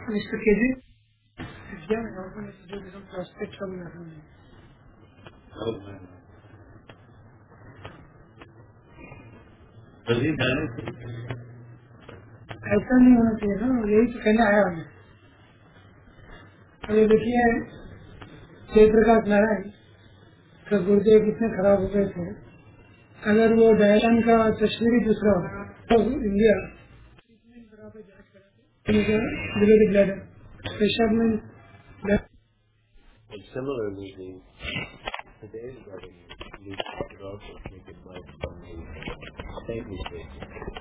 Mr. KG, yeah, I want to do some prospect from the ऐसा नहीं होना चाहिए ना, यही तो कहने आया हमें। अब ये देखिए जयप्रकाश नारायण का गुरुदेव कितने खराब हो गए थे। अगर वो डायन का तस्वीर ही दूसरा हो तो इंडिया ब्लैडर पेशा में similarly, today's government could also take advice from the saintly faith.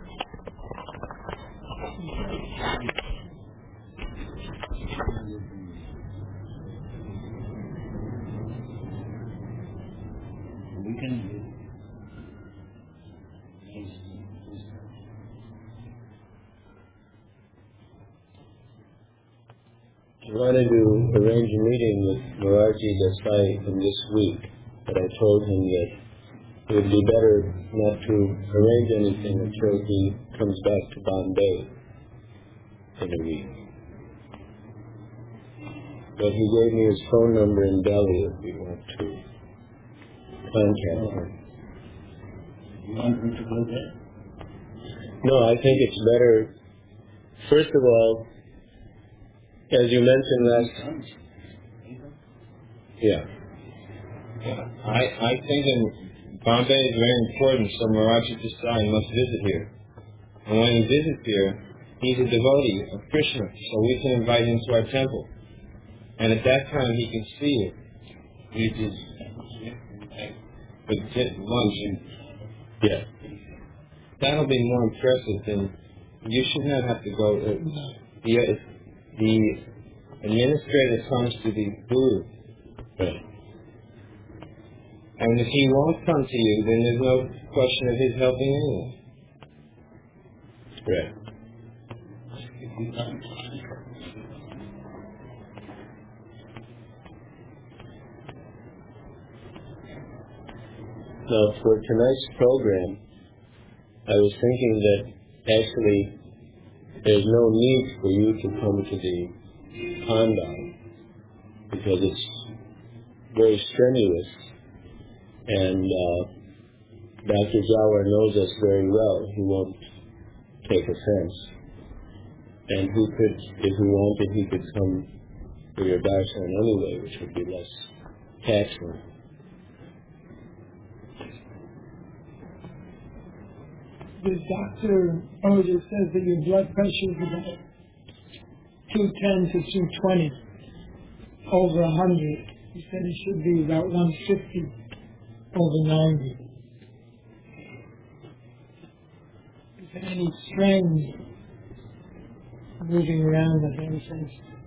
We can I wanted to arrange a meeting with Morarji Desai in this week, but I told him that it would be better not to arrange anything until he comes back to Bombay in a week. But he gave me his phone number in Delhi if we want to contact him. You want him to go there? No, I think it's better, first of all, as you mentioned last time. Yeah. I think in Bombay is very important, so Maharaji Desai must visit here. And when he visits here, he's a devotee of Krishna, so we can invite him to our temple. And at that time he can see it. We just lunch. Yeah. That'll be more impressive than you should not have to go. The administrator comes to the guru. Right. And if he won't come to you, then there's no question of his helping anyone. Right. Now, for tonight's program, I was thinking that actually there's no need for you to come to the Pandal because it's very strenuous, and Dr. Jawar knows us very well. He won't take offense. And he could, if he wanted, he could come for your darshan anyway, which would be less taxing. The doctor always says that your blood pressure is about 210 to 220 over 100. He said it should be about 150 over 90. Is there any strain moving around that makes sense?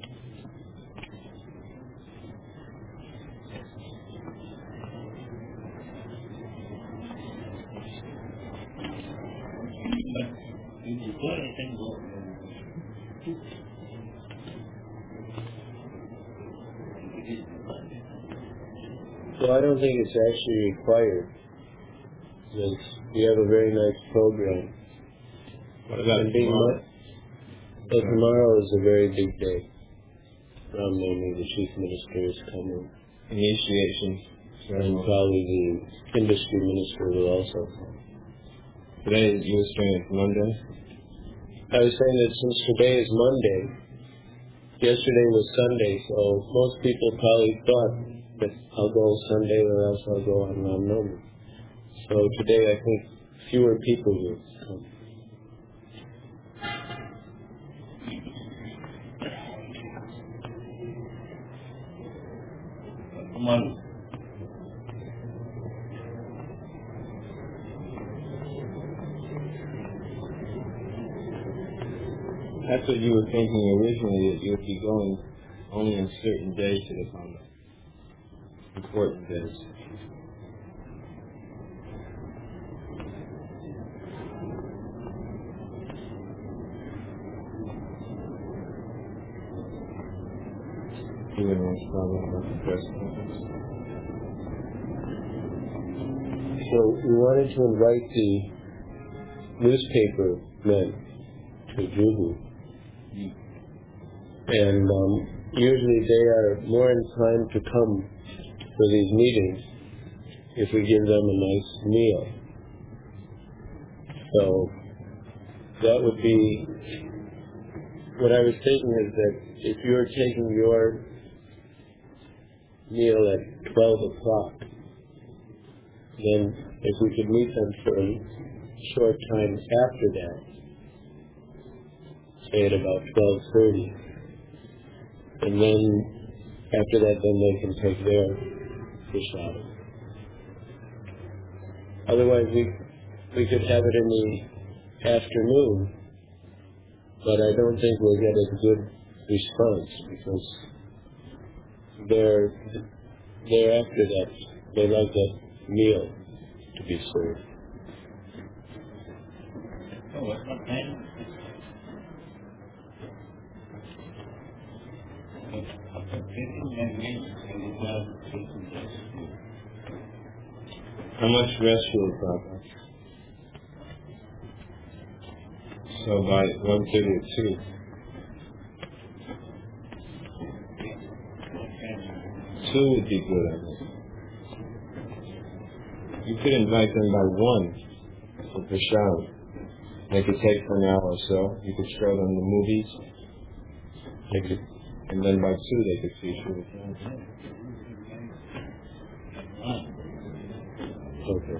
Well, I don't think it's actually required, because we have a very nice program. What about tomorrow? Tomorrow is a very big day. Ram Navami, the Chief Minister, is coming. Initiation. And probably the Industry Minister will also come. Today, you were saying it's Monday? I was saying that since today is Monday, yesterday was Sunday, so most people probably thought that I'll go Sunday or else I'll go on Ram Navami. So today I think fewer people will come. Come on. That's what you were thinking originally, that you would be going only on certain days to the Congo. Important days. You wouldn't want to follow about the press conference. So we wanted to invite the newspaper men to Juhu. And usually they are more inclined to come for these meetings if we give them a nice meal. So that would be, what I was thinking is that if you're taking your meal at 12 o'clock, then if we could meet them for a short time after that, say at about 12:30, and then after that, then they can take their prasad. Otherwise, we could have it in the afternoon, but I don't think we'll get a good response because they're after that. They like that meal to be served. So what time? How much rest will it Prabhupada? So by 1:30 or 2. 2 would be good, I think. You could invite them by 1 for prasad. They could take for an hour or so. You could show them the movies. And then by 2 they could see Srila Prabhupada. Okay.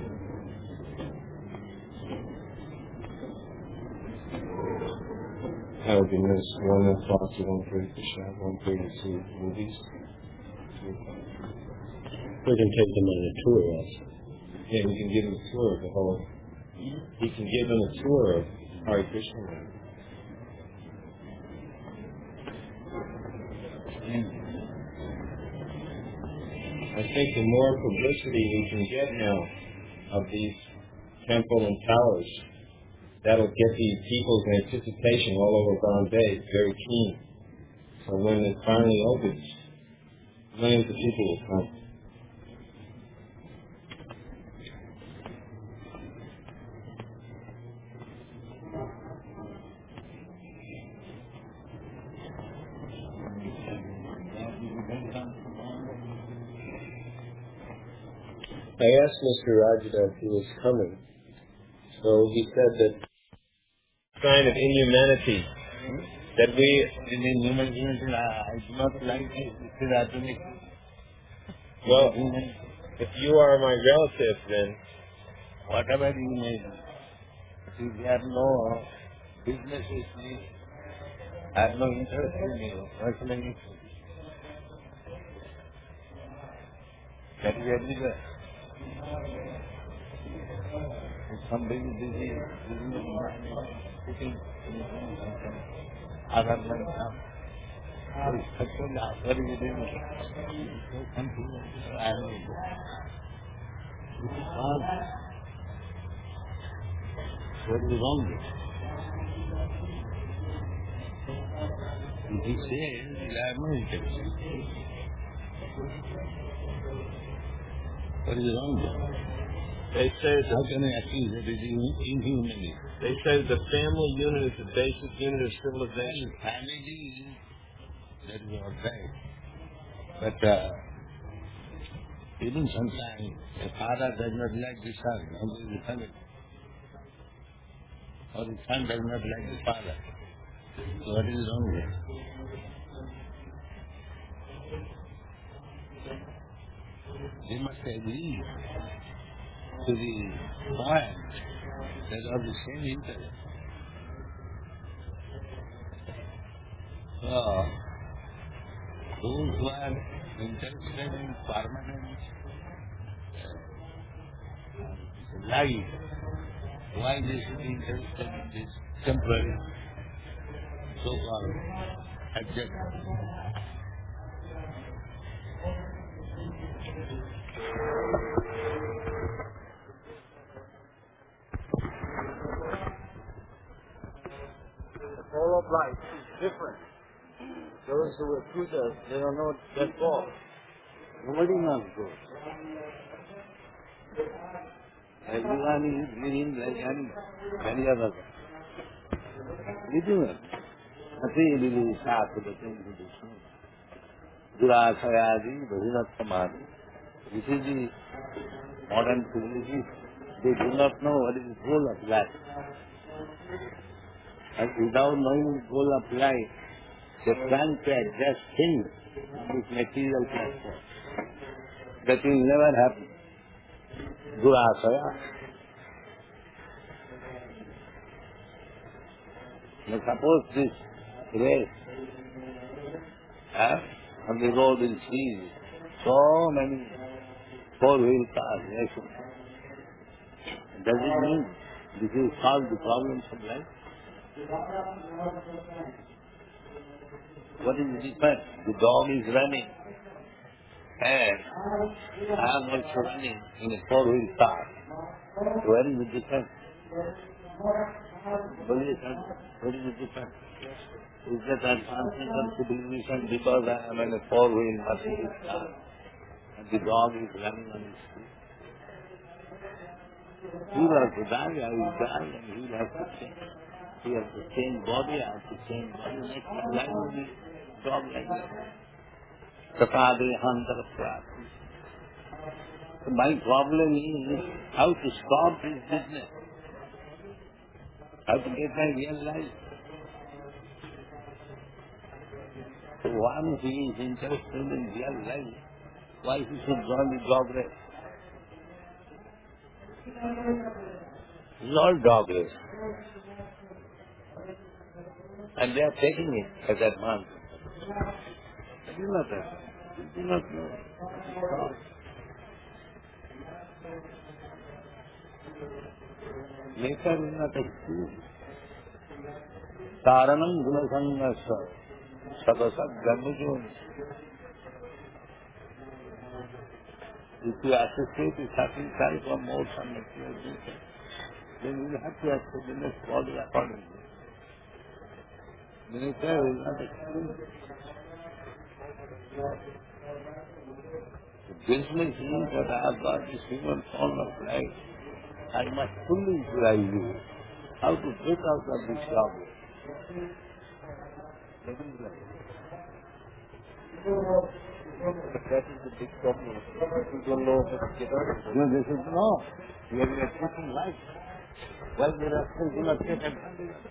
That would be nice. 1 o'clock to 1:30 prasad, 1:32 movies. We can take them on a tour also. Yeah, we can give them a tour of the whole. He can give them a tour of Hare Krishna land. I think the more publicity we can get now of these temple and towers, that'll get the people's anticipation all over Bombay very keen. So when it finally opens, millions of people will come. I asked Mr. Rajada if he was coming, so he said that Sign of inhumanity that we. I do not like it. Well, if you are my relative, then Whatever you may do. If you have no business with me, I have no interest in you. Personally, that is everywhere. If somebody is busy, sitting, other than some. Actually, what are you doing? So confused. I am this is wrong. What is wrong with it? If he says, I have no interest. What is wrong with it? they say How that can I accuse that it is inhuman? they say the family unit is the basic unit of civilization. Family, that is all right. But even sometimes a father does not like the son, only the family. Or the son does not like the father. So what is wrong with it? They must agree to the point that are the same interest. So, those who are interested in permanent life, why they should be interested in this temporary, so-called adjustment? The fall of life is different. Those who were Buddhas, they don't know that fall. Nobody knows those. Everyone is living like any other. We do it. materially start to the things of this world. Durasayadi, Bhajanattamadi. This is the modern civilizations. They do not know what is the goal of life. And without knowing the goal of life, they plan to adjust things in this material platform. That will never happen. Durasaya. Now suppose this race on the road will see so many four-wheel cars racing. Does it mean this will solve the problems of life? What is the difference? The dog is running and I am also running in a four-wheel car. Where is the difference? What is the difference? Is that advancement of civilization because I am in a four-wheel Mercedes car and the dog is running on the street? He will have to die, I will die, and he will have to change. He has to change body, I have to change body. Next life will be dog like that. Tapade Hantara. So my problem is how to stop his business. How to get my real life. So once he is interested in real life, why he should join the dog race? It's all dog race. And they are taking it as advantage. They do not have. They do not know. Nature is not a fool. Taranam gunasangasya sadasat dhammajon. If you associate with sacrifice or motion, then you have to accept the next body accordingly. Nature is not a fool. The business is that I have got this human form of life. I must fully utilize you. How to get out of this problem? That is life. But that is the big problem. People don't know how to get out of it. No, they should know. We are in a different life. Why the Russians do not take advantage of it?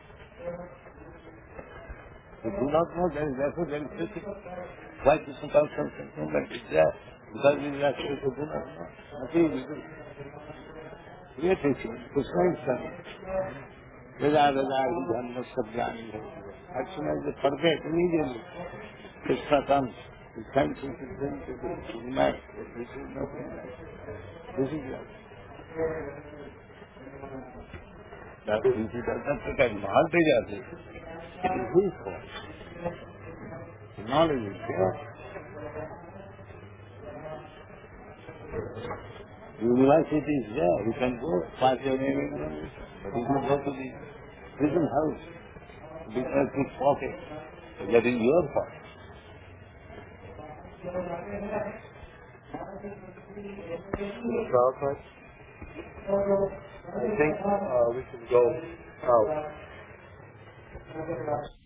They do not know, therefore they are taking. Why people come from movement is there? Because we are people do not know. Nothing we do. We are teaching. Krishna is saying. Veda Dhamma Sabhyani. As soon as they forget, immediately Krishna comes. He thanks you to them to the unite. This is nothing like this is life. Now, if he does not take advantage of it, it is his fault. The knowledge is there. The university is there. You can go, pass your name in there. But you can go to the prison house, because it's pocket. That is your fault. I think we can go out.